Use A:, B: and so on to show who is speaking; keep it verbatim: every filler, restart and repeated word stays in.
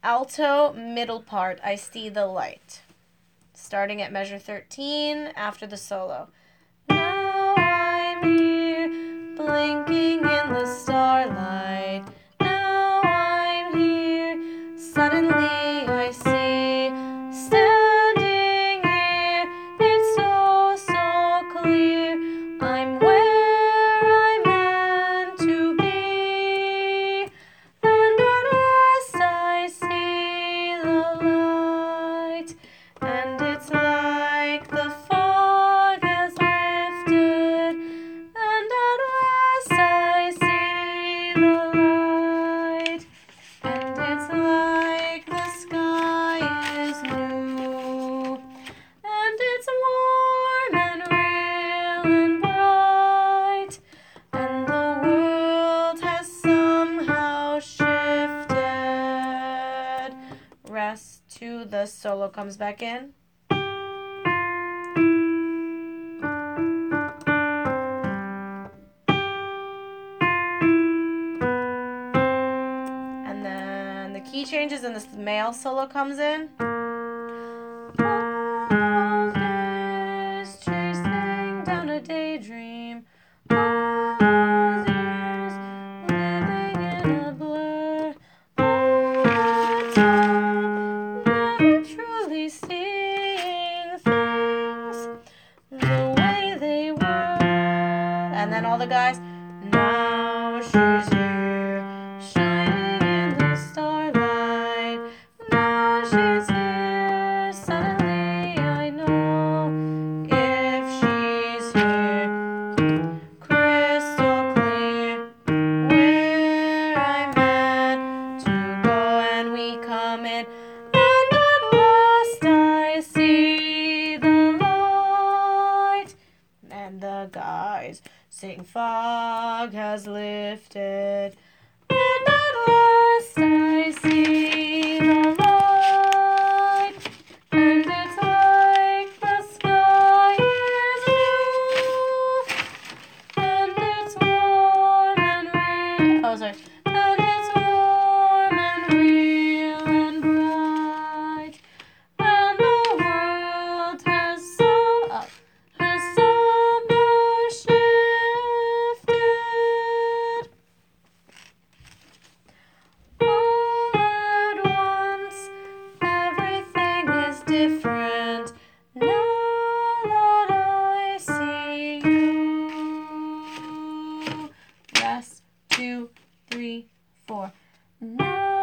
A: alto middle part, I see the light. Starting at measure thirteen after the solo. Now I'm here, blinking in the starlight. Now I'm here, suddenly I see, standing here, it's so, so clear. I'm where I'm meant to be, and at last I see the light, and it's like the fog has lifted, and at last I see the light, and it's like the sky is new, and it's warm and real and bright, and the world has somehow shifted. Rest to the solo comes back in. And then the key changes and the male solo comes in. All those days chasing down a daydream. All those years living in a blur. All the time never truly seeing things the way they were. And then all the guys. Now she's here, shining in the starlight. Now she's here, suddenly I know. If she's here, crystal clear, where I'm meant to go, and we come in, and at last I see the light, and the guys sing fog has lifted, and at last I see the light, and it's like the sky is blue, and it's warm and real. Oh, sorry. And it's warm and real and bright, and the world has so uh, has somehow shifted. All at once, everything is different. Now that I see you. Rest, two, three, four. Now